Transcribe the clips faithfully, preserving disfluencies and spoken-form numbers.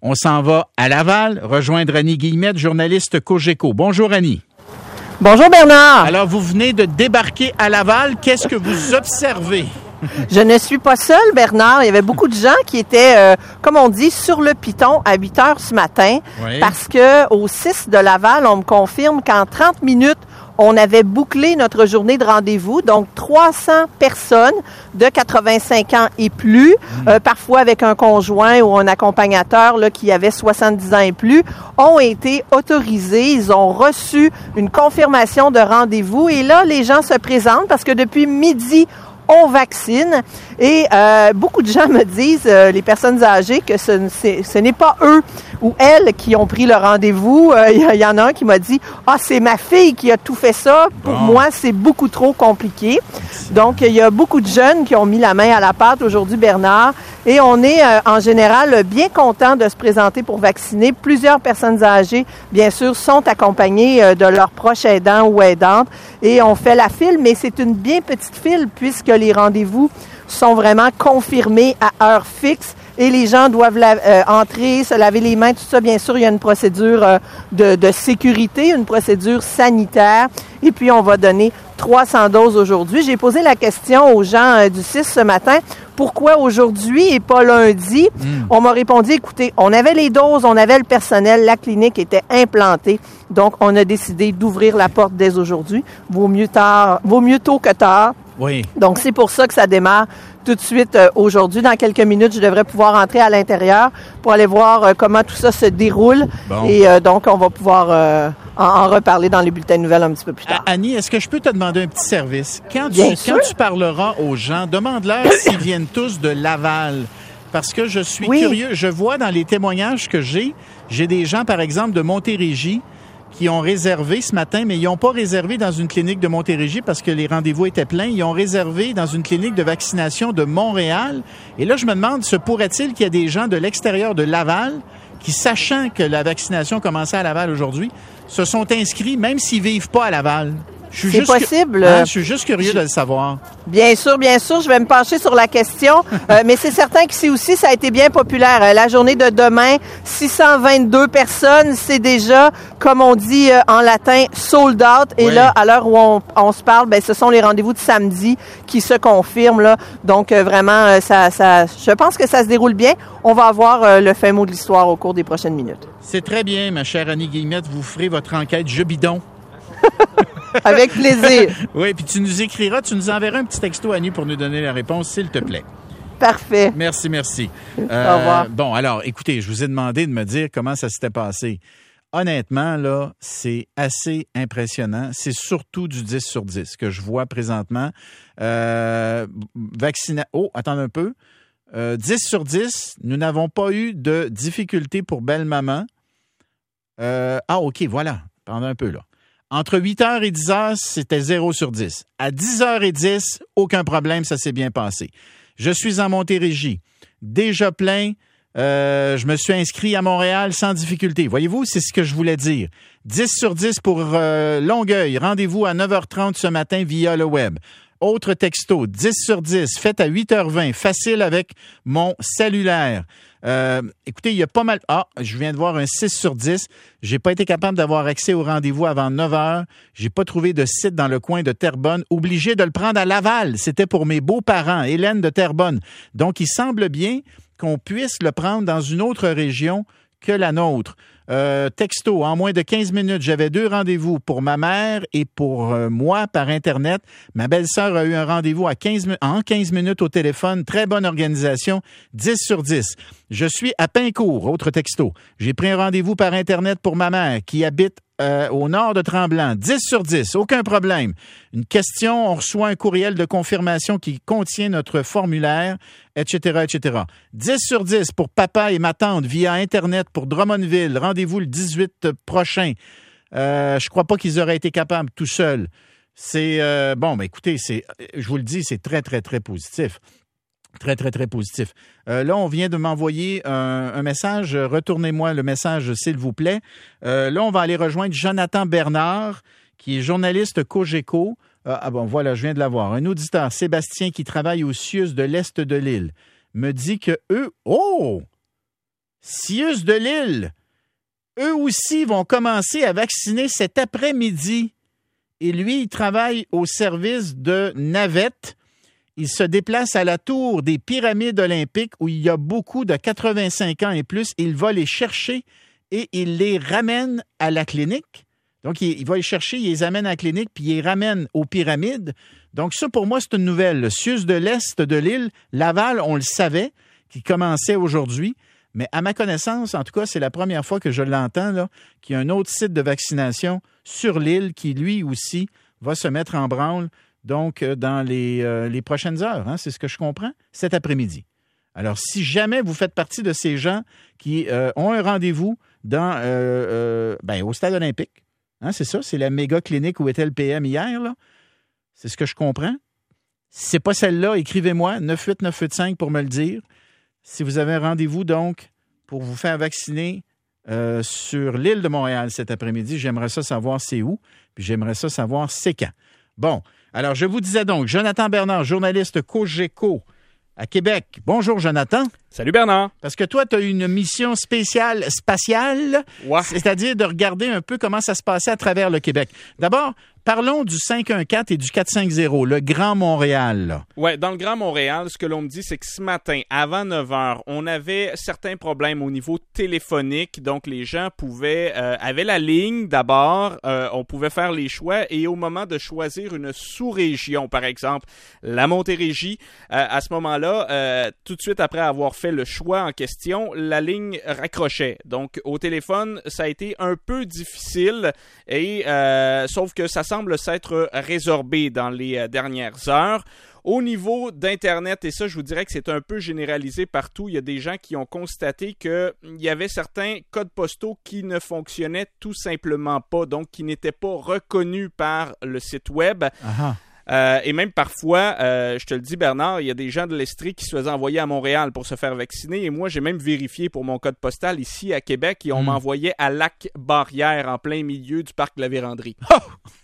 On s'en va à Laval, rejoindre Annie Guillemette, journaliste Cogeco. Bonjour Annie. Bonjour Bernard. Alors, vous venez de débarquer à Laval. Qu'est-ce que vous observez? Je ne suis pas seule, Bernard. Il y avait beaucoup de gens qui étaient, euh, comme on dit, sur le piton à huit heures ce matin. Oui. Parce que au six de Laval, on me confirme qu'en trente minutes, on avait bouclé notre journée de rendez-vous. Donc, trois cents personnes de quatre-vingt-cinq ans et plus, mmh. euh, parfois avec un conjoint ou un accompagnateur là, qui avait soixante-dix ans et plus, ont été autorisés. Ils ont reçu une confirmation de rendez-vous. Et là, les gens se présentent parce que depuis midi, on vaccine et euh, beaucoup de gens me disent, euh, les personnes âgées, que ce, ce n'est pas eux ou elles qui ont pris le rendez-vous. Il euh, y, y en a un qui m'a dit « Ah, c'est ma fille qui a tout fait ça. Pour bon. moi, c'est beaucoup trop compliqué. » Donc, il y a beaucoup de jeunes qui ont mis la main à la pâte aujourd'hui, Bernard. Et on est euh, en général bien content de se présenter pour vacciner. Plusieurs personnes âgées, bien sûr, sont accompagnées euh, de leurs proches aidants ou aidantes. Et on fait la file, mais c'est une bien petite file puisque les rendez-vous sont vraiment confirmés à heure fixe. Et les gens doivent la, euh, entrer, se laver les mains, tout ça. Bien sûr, il y a une procédure euh, de, de sécurité, une procédure sanitaire. Et puis, on va donner trois cents doses aujourd'hui. J'ai posé la question aux gens euh, du six ce matin. Pourquoi aujourd'hui et pas lundi? Mm. On m'a répondu, écoutez, on avait les doses, on avait le personnel, la clinique était implantée. Donc, on a décidé d'ouvrir la porte dès aujourd'hui. Vaut mieux tard, vaut mieux tôt que tard. Oui. Donc, c'est pour ça que ça démarre tout de suite euh, aujourd'hui. Dans quelques minutes, je devrais pouvoir entrer à l'intérieur pour aller voir euh, comment tout ça se déroule. Bon. Et euh, donc, on va pouvoir euh, en, en reparler dans les bulletins de nouvelles un petit peu plus tard. Annie, est-ce que je peux te demander un petit service? Quand, tu, quand tu parleras aux gens, demande-leur s'ils viennent tous de Laval. Parce que je suis oui. curieux. Je vois dans les témoignages que j'ai, j'ai des gens, par exemple, de Montérégie qui ont réservé ce matin, mais ils n'ont pas réservé dans une clinique de Montérégie parce que les rendez-vous étaient pleins. Ils ont réservé dans une clinique de vaccination de Montréal. Et là, je me demande, se pourrait-il qu'il y ait des gens de l'extérieur de Laval qui, sachant que la vaccination commençait à Laval aujourd'hui, se sont inscrits, même s'ils ne vivent pas à Laval? Je suis C'est juste possible. Hein, je suis juste curieux je... de le savoir. Bien sûr, bien sûr. Je vais me pencher sur la question. euh, mais c'est certain qu'ici aussi, ça a été bien populaire. Euh, la journée de demain, six cent vingt-deux personnes. C'est déjà, comme on dit euh, en latin, sold out. Et oui. là, à l'heure où on, on se parle, ben, ce sont les rendez-vous de samedi qui se confirment. Là. Donc, euh, vraiment, euh, ça, ça, je pense que ça se déroule bien. On va avoir euh, le fin mot de l'histoire au cours des prochaines minutes. C'est très bien, ma chère Annie Guillemette. Vous ferez votre enquête je bidon. Avec plaisir. Oui, puis tu nous écriras, tu nous enverras un petit texto, Annie, pour nous donner la réponse, s'il te plaît. Parfait. Merci, merci. Euh, Au revoir. Bon, alors, écoutez, je vous ai demandé de me dire comment ça s'était passé. Honnêtement, là, c'est assez impressionnant. C'est surtout du dix sur dix que je vois présentement. Euh, vaccina... Oh, attendez un peu. Euh, dix sur dix, nous n'avons pas eu de difficultés pour belle maman. Euh, ah, OK, voilà. Pendant un peu, là. Entre huit heures et dix heures, c'était zéro sur dix. À dix heures dix, aucun problème, ça s'est bien passé. Je suis en Montérégie, déjà plein. Euh, je me suis inscrit à Montréal sans difficulté. Voyez-vous, c'est ce que je voulais dire. dix sur dix pour euh, Longueuil. Rendez-vous à neuf heures trente ce matin via le web. Autre texto, dix sur dix, fait à huit heures vingt, facile avec mon cellulaire. Euh, écoutez, il y a pas mal... Ah, je viens de voir un six sur dix. J'ai pas été capable d'avoir accès au rendez-vous avant neuf heures. J'ai pas trouvé de site dans le coin de Terrebonne. Obligé de le prendre à Laval. C'était pour mes beaux-parents, Hélène de Terrebonne. Donc, il semble bien qu'on puisse le prendre dans une autre région que la nôtre. Euh, texto, en moins de quinze minutes, j'avais deux rendez-vous pour ma mère et pour euh, moi par Internet. Ma belle-sœur a eu un rendez-vous à quinze, en quinze minutes au téléphone. Très bonne organisation, dix sur dix. Je suis à Pincourt, autre texto. J'ai pris un rendez-vous par Internet pour ma mère qui habite euh, au nord de Tremblant. dix sur dix, aucun problème. Une question, on reçoit un courriel de confirmation qui contient notre formulaire, et cetera, et cetera. dix sur dix pour papa et ma tante via Internet pour Drummondville. Rendez-vous le dix-huit prochain. Euh, je crois pas qu'ils auraient été capables tout seuls. C'est, euh, bon, ben écoutez, c'est, je vous le dis, c'est très, très, très positif. Très, très, très positif. Euh, là, on vient de m'envoyer un, un message. Retournez-moi le message, s'il vous plaît. Euh, là, on va aller rejoindre Jonathan Bernard, qui est journaliste Cogeco. Euh, ah bon, voilà, je viens de l'avoir. Un auditeur, Sébastien, qui travaille au C I U S de l'Est de l'île, me dit que eux... Oh! Sius de Lille, eux aussi vont commencer à vacciner cet après-midi. Et lui, il travaille au service de navettes. Il se déplace à la tour des pyramides olympiques où il y a beaucoup de quatre-vingt-cinq ans et plus. Il va les chercher et il les ramène à la clinique. Donc, il, il va les chercher, il les amène à la clinique, puis il les ramène aux pyramides. Donc, ça, pour moi, c'est une nouvelle. Le Sius de l'Est de l'île, Laval, on le savait, qui commençait aujourd'hui. Mais à ma connaissance, en tout cas, c'est la première fois que je l'entends, là, qu'il y a un autre site de vaccination sur l'île qui, lui aussi, va se mettre en branle, donc, dans les, euh, les prochaines heures. Hein, c'est ce que je comprends, cet après-midi. Alors, si jamais vous faites partie de ces gens qui euh, ont un rendez-vous dans, euh, euh, ben, au stade olympique, hein, c'est ça, c'est la méga clinique où était le P M hier, là. C'est ce que je comprends. Si ce n'est pas celle-là, écrivez-moi, neuf huit neuf huit cinq pour me le dire. Si vous avez un rendez-vous, donc, pour vous faire vacciner euh, sur l'île de Montréal cet après-midi, j'aimerais ça savoir c'est où, puis j'aimerais ça savoir c'est quand. Bon, alors je vous disais donc, Jonathan Bernard, journaliste Cogeco à Québec. Bonjour, Jonathan. Salut, Bernard. Parce que toi, tu as une mission spéciale spatiale, ouais. C'est-à-dire de regarder un peu comment ça se passait à travers le Québec. D'abord, parlons du cinq un quatre et du quatre cinq zéro, le Grand Montréal. Oui, dans le Grand Montréal, ce que l'on me dit, c'est que ce matin, avant neuf heures, on avait certains problèmes au niveau téléphonique. Donc, les gens pouvaient, euh, avaient la ligne d'abord, euh, on pouvait faire les choix et au moment de choisir une sous-région, par exemple, la Montérégie, euh, à ce moment-là, euh, tout de suite après avoir fait le choix en question, la ligne raccrochait. Donc, au téléphone, ça a été un peu difficile et euh, sauf que ça semble s'être résorbé dans les euh, dernières heures. Au niveau d'Internet, et ça, je vous dirais que c'est un peu généralisé partout, il y a des gens qui ont constaté qu'il y avait certains codes postaux qui ne fonctionnaient tout simplement pas, donc qui n'étaient pas reconnus par le site web. Aha. Euh, et même parfois, euh, je te le dis Bernard, il y a des gens de l'Estrie qui se faisaient envoyer à Montréal pour se faire vacciner et moi j'ai même vérifié pour mon code postal ici à Québec et on mmh. m'envoyait à Lac-Barrière en plein milieu du parc de la Vérandrie. Oh!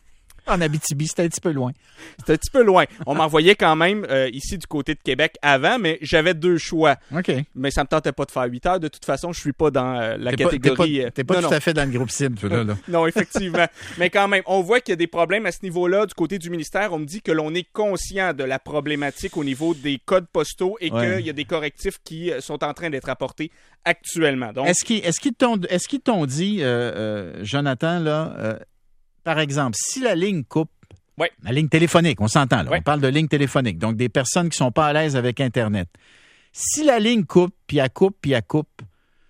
En Abitibi, c'était un petit peu loin. C'était un petit peu loin. On m'envoyait quand même euh, ici du côté de Québec avant, mais j'avais deux choix. OK. Mais ça me tentait pas de faire huit heures. De toute façon, je suis pas dans euh, la t'es catégorie... Pas, t'es pas, t'es pas non, tout non. à fait dans le groupe cible, tu là, là. Non, effectivement. Mais quand même, on voit qu'il y a des problèmes à ce niveau-là. Du côté du ministère, on me dit que l'on est conscient de la problématique au niveau des codes postaux et ouais. qu'il y a des correctifs qui sont en train d'être apportés actuellement. Donc, est-ce qu'ils, est-ce qu'ils t'ont, est-ce qu'ils t'ont dit, euh, euh, Jonathan, là, euh, par exemple, si la ligne coupe, oui. La ligne téléphonique, on s'entend, là. Oui. On parle de ligne téléphonique, donc des personnes qui ne sont pas à l'aise avec Internet. Si la ligne coupe, puis elle coupe, puis elle coupe,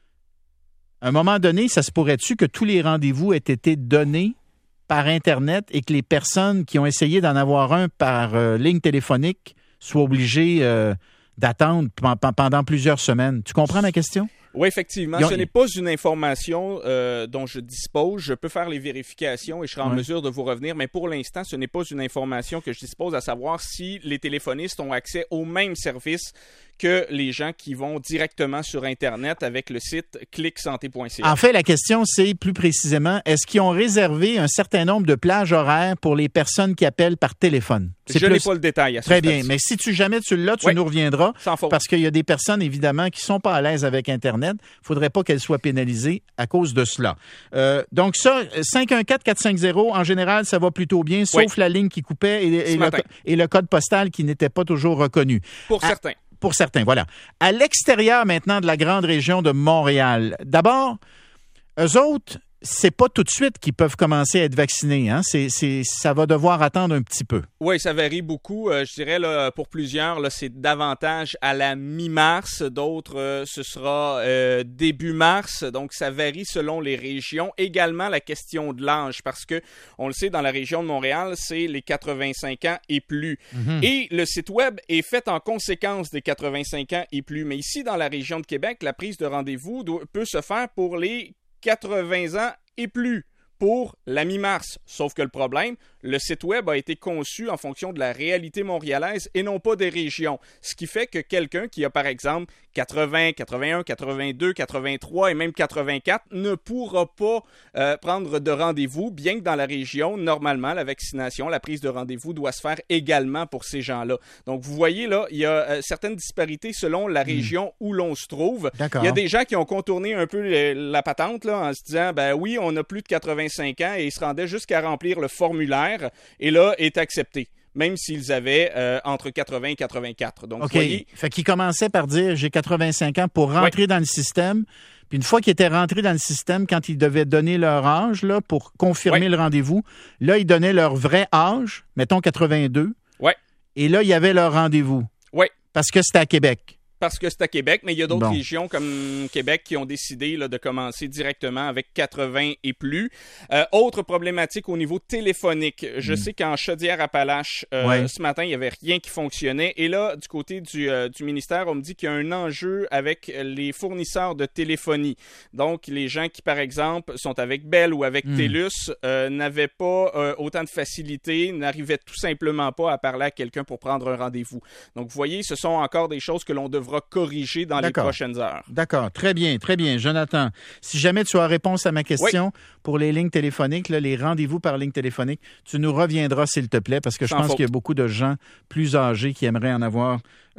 à un moment donné, ça se pourrait-tu que tous les rendez-vous aient été donnés par Internet et que les personnes qui ont essayé d'en avoir un par euh, ligne téléphonique soient obligées euh, d'attendre p- p- pendant plusieurs semaines? Tu comprends ma question? Oui, effectivement. Ont... Ce n'est pas une information euh, dont je dispose. Je peux faire les vérifications et je serai en ouais. mesure de vous revenir, mais pour l'instant, ce n'est pas une information que je dispose, à savoir si les téléphonistes ont accès au même service que les gens qui vont directement sur Internet avec le site clic santé point c a. En fait, la question, c'est plus précisément, est-ce qu'ils ont réservé un certain nombre de plages horaires pour les personnes qui appellent par téléphone? C'est je plus... n'ai pas le détail à ce Très bien, mais si tu jamais tu l'as, tu oui. nous reviendras. Sans faute. Parce qu'il y a des personnes, évidemment, qui ne sont pas à l'aise avec Internet. Il ne faudrait pas qu'elles soient pénalisées à cause de cela. Euh, donc ça, cinq un quatre quatre cinq zéro, en général, ça va plutôt bien, sauf oui. la ligne qui coupait et, et, le, et le code postal qui n'était pas toujours reconnu. Pour à, certains. Pour certains, voilà. À l'extérieur maintenant de la grande région de Montréal, d'abord, eux autres, c'est pas tout de suite qu'ils peuvent commencer à être vaccinés. Hein? C'est, c'est, ça va devoir attendre un petit peu. Oui, ça varie beaucoup. Euh, je dirais, là, pour plusieurs, là, c'est davantage à la mi-mars. D'autres, euh, ce sera euh, début mars. Donc, ça varie selon les régions. Également, la question de l'âge, parce que, on le sait, dans la région de Montréal, c'est les quatre-vingt-cinq ans et plus. Mm-hmm. Et le site web est fait en conséquence des quatre-vingt-cinq ans et plus. Mais ici, dans la région de Québec, la prise de rendez-vous doit, peut se faire pour les quatre-vingts ans et plus. pour la mi-mars. Sauf que le problème, le site web a été conçu en fonction de la réalité montréalaise et non pas des régions. Ce qui fait que quelqu'un qui a par exemple quatre-vingts, quatre-vingt-un, quatre-vingt-deux, quatre-vingt-trois et même quatre-vingt-quatre ne pourra pas euh, prendre de rendez-vous, bien que dans la région, normalement, la vaccination, la prise de rendez-vous doit se faire également pour ces gens-là. Donc, vous voyez là, il y a euh, certaines disparités selon la région mmh. où l'on se trouve. D'accord. Il y a des gens qui ont contourné un peu le, la patente là, en se disant, ben oui, on a plus de quatre-vingt-cinq ans et ils se rendaient jusqu'à remplir le formulaire et là, est accepté. Même s'ils avaient euh, entre quatre-vingts et quatre-vingt-quatre. Donc, OK. voyez, fait qu'ils commençaient par dire j'ai quatre-vingt-cinq ans pour rentrer oui. dans le système. Puis une fois qu'ils étaient rentrés dans le système, quand ils devaient donner leur âge là, pour confirmer oui. le rendez-vous, là, ils donnaient leur vrai âge, mettons quatre-vingt-deux. Oui. Et là, il y avait leur rendez-vous. Oui. Parce que c'était à Québec. Parce que c'est à Québec, mais il y a d'autres bon. régions comme Québec qui ont décidé là, de commencer directement avec quatre-vingts et plus. Euh, autre problématique au niveau téléphonique. Je mmh. sais qu'en Chaudière-Appalaches, euh, ouais. ce matin, il n'y avait rien qui fonctionnait. Et là, du côté du, euh, du ministère, on me dit qu'il y a un enjeu avec les fournisseurs de téléphonie. Donc, les gens qui, par exemple, sont avec Bell ou avec mmh. TELUS euh, n'avaient pas euh, autant de facilité, n'arrivaient tout simplement pas à parler à quelqu'un pour prendre un rendez-vous. Donc, vous voyez, ce sont encore des choses que l'on devra corriger dans D'accord. les prochaines heures. D'accord. Très bien, très bien. Jonathan, si jamais tu as réponse à ma question oui. pour les lignes téléphoniques, là, les rendez-vous par ligne téléphonique, tu nous reviendras, s'il te plaît, parce que je Sans pense faute. qu'il y a beaucoup de gens plus âgés qui aimeraient en avoir,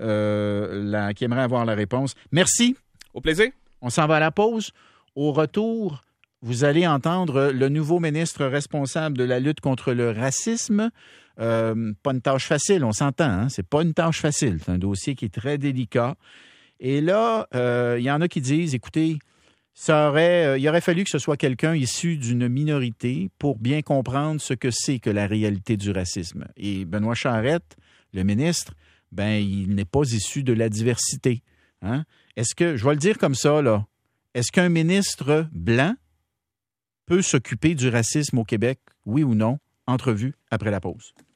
euh, la, qui aimeraient avoir la réponse. Merci. Au plaisir. On s'en va à la pause. Au retour, vous allez entendre le nouveau ministre responsable de la lutte contre le racisme. Euh, pas une tâche facile, on s'entend, hein? C'est pas une tâche facile. C'est un dossier qui est très délicat. Et là, il euh, y en a qui disent, écoutez, ça aurait, euh, il aurait fallu que ce soit quelqu'un issu d'une minorité pour bien comprendre ce que c'est que la réalité du racisme. Et Benoît Charette, le ministre, ben il n'est pas issu de la diversité. Hein? Est-ce que, je vais le dire comme ça, là, est-ce qu'un ministre blanc peut s'occuper du racisme au Québec, oui ou non? Entrevue après la pause.